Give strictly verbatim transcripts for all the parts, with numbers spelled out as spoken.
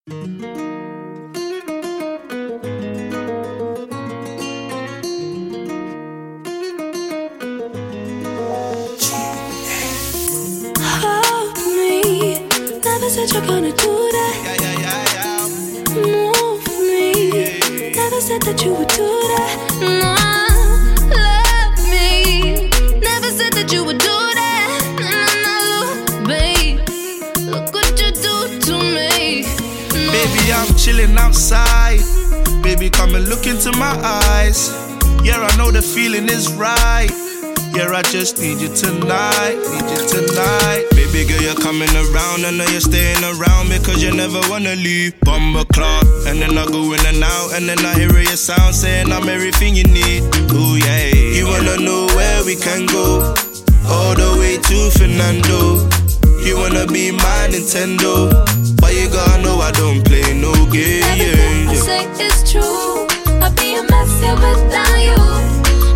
Said you're gonna do that. Yeah, yeah, yeah, yeah. Move me. Yeah. Never said that you would do that. No, love me. Never said that you would do that. No, no, babe. Look what you do to me. No. Baby, I'm chilling outside. Baby, come and look into my eyes. Yeah, I know the feeling is right. Yeah, I just need you tonight, need you tonight. Baby girl, you're coming around, I know you're staying around because you never wanna leave. Bumble clock, and then I go in and out, and then I hear your sound saying I'm everything you need. Ooh yeah, you wanna know where we can go, all the way to Fernando. You wanna be my Nintendo, but you gotta know I don't play no games. Everything I say is true. I'd be a mess here without you.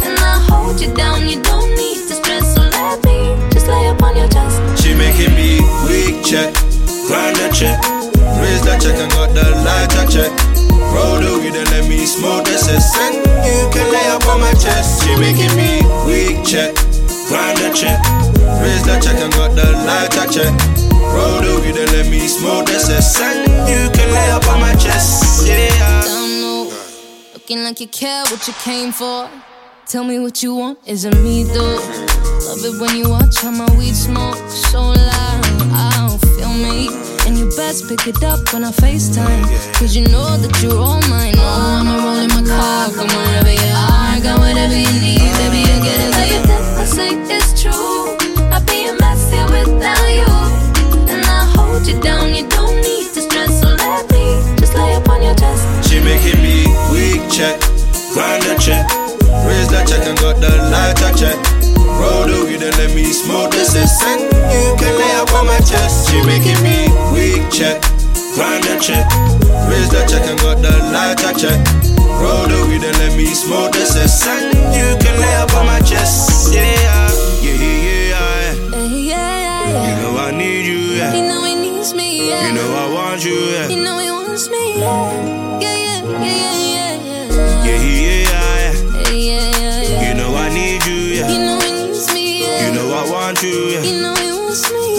Hold you down, you don't need to stress. So let me just lay up on your chest. She making me weak check, grind that check, raise that check and got the lighter check. Roll the weed and let me smoke the cess. And you can lay up on my chest. She making me weak check, grind that check, raise that check and got the lighter check. Roll the weed and let me smoke the cess. And you can lay up on my chest. Yeah. Don't know, looking like you care what you came for. Tell me what you want, is it me though? Love it when you watch how my weed smoke so loud, I don't feel me. And you best pick it up when I FaceTime, cause you know that you're all mine. Oh, I'ma roll in my car, come wherever you are. Got whatever you need, baby, you get it. Everything I say is true. I'd be a mess here without you. And I hold you down, you don't need to stress. So let me just lay up on your chest. She making me weak check, grind the check, raise that check and got the lighter check. Roll the weed and let me smoke the cess. And you can lay up on my chest. She making me weak check, grind that check, raise that check and got the lighter check. Roll the weed and let me smoke the cess. And you can lay up on my chest. Yeah, yeah, yeah, yeah, yeah, yeah, yeah. You know I need you, yeah. You know he needs me, yeah. You know I want you, yeah. You know he wants me, yeah. Yeah, yeah, yeah, yeah, yeah. Yeah, yeah, yeah. Yeah, yeah, yeah. You know I need you, yeah. You know he needs me, yeah. You know I want you, yeah. You know he wants me,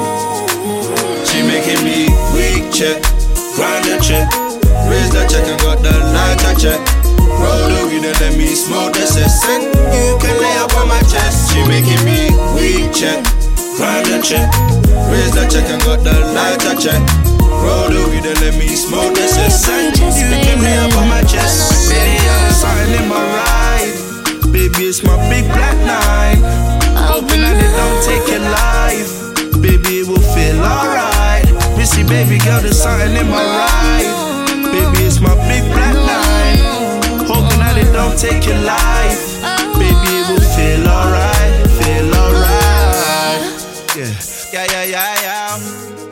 yeah. She making me weak check, grind the check, raise that check and got the lighter check. Roll the weed and let me smoke the cess. And you can lay up on my chest. She making me weak check, grind the check, raise that check and got the lighter check. Roll the weed and let me smoke the cess. And you can lay up on my chest. Baby, I'm signing in my ride. Baby, it's my big black nine. Hoping that they don't take your life. Baby, it will feel alright. We see baby girl, there's something in my ride. Baby, it's my big black nine. Hoping that it don't take your life. Baby, it will feel alright. Feel alright. Yeah, yeah, yeah, yeah, yeah.